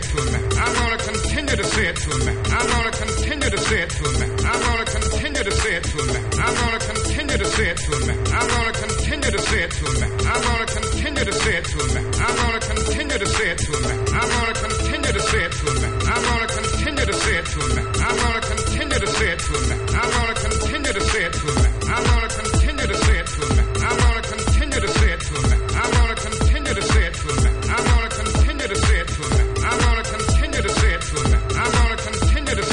to him. I'm gonna continue to say it to him. I'm gonna continue to say it to him. I'm gonna continue to say it to him. I'm gonna continue to say it to him. I'm gonna continue to say it to him. I'm gonna continue to say it to him. I'm gonna continue to say it to him. I'm gonna continue to say it to him.